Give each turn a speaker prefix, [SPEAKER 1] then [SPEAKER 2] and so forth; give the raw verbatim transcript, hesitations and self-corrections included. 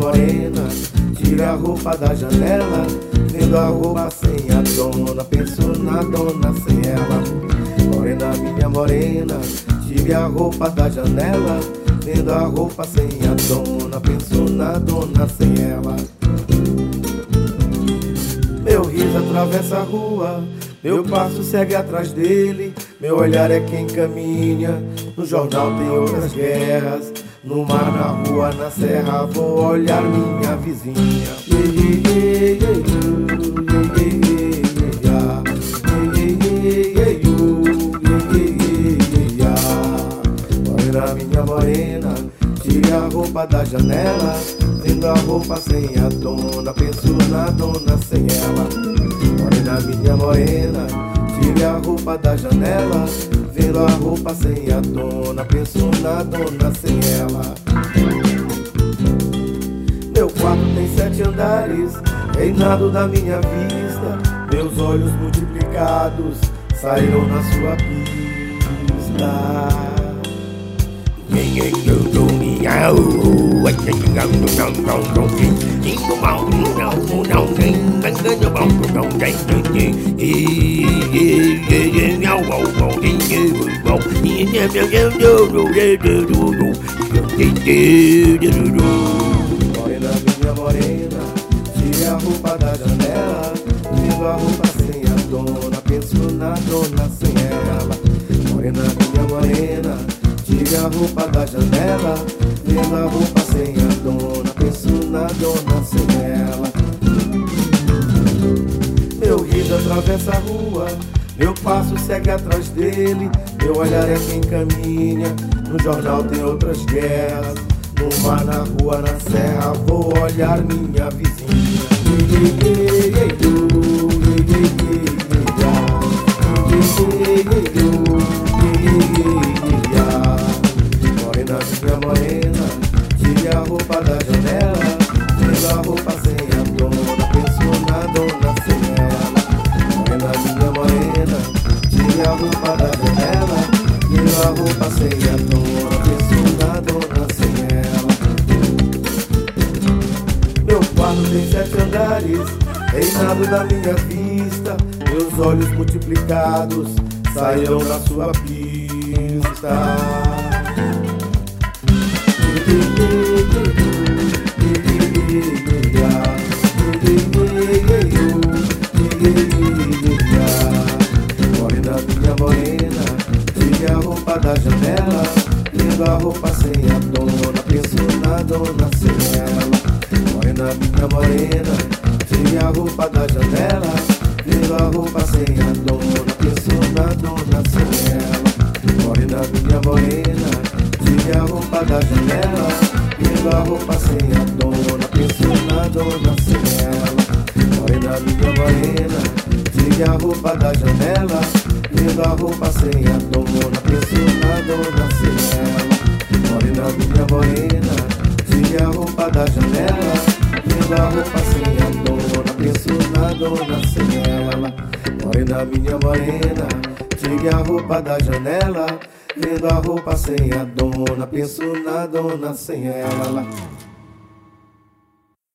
[SPEAKER 1] morena, tire a roupa da janela, vendo a roupa sem a dona, penso na dona sem ela. Morena, minha morena, tire a roupa da janela, vendo a roupa sem a dona, penso na dona sem ela. Meu riso atravessa a rua, meu passo segue atrás dele, meu olhar é quem caminha. No jornal tem outras guerras, no mar, na rua, na serra, vou olhar minha vizinha. Morena, minha morena, tire a roupa da janela, vendo a roupa sem a dona, penso na dona sem ela. Morena, minha morena, tire a roupa da janela, vendo a roupa sem a dona, penso na dona sem ela. Meu quarto tem sete andares, reinado da minha vista, meus olhos multiplicados saíram na sua pista. Morena, minha morena, tire a roupa da janela, vendo a roupa sem a dona, penso na dona sem ela. Morena, minha morena, tire a roupa da janela, vendo a roupa sem a dona, penso na dona sem ela. Meu riso atravessa a rua, meu passo segue atrás dele, meu olhar é quem caminha. No jornal tem outras guerras, no mar, na rua, na serra, vou olhar minha vizinha. Morena, minha morena, tire a roupa da janela, vendo a roupa sem a dona, penso na dona sem ela. Morena, minha morena, tire a roupa da janela, vendo a roupa sem a dona, penso na dona sem ela. Meu quarto tem sete andares, reinado da minha vista, meus olhos multiplicados saíram na sua pista. Morena, minha morena, tire a roupa da janela, vendo a roupa sem a dona, penso na dona sem ela. Morena, minha morena, tire a roupa da janela, vendo a roupa sem a dona, penso na dona sem ela. Morena, minha morena, tire a roupa da janela, vendo a roupa sem a dona, penso na dona sem ela. Morena, minha morena, tire a roupa da janela, vendo a roupa sem a dona, penso na dona sem ela. Morena, minha morena, tire a roupa da janela, vendo a roupa sem a dona, penso na dona sem ela. Morena, minha morena, tire a roupa da janela, vendo a roupa sem a dona, penso na dona sem ela.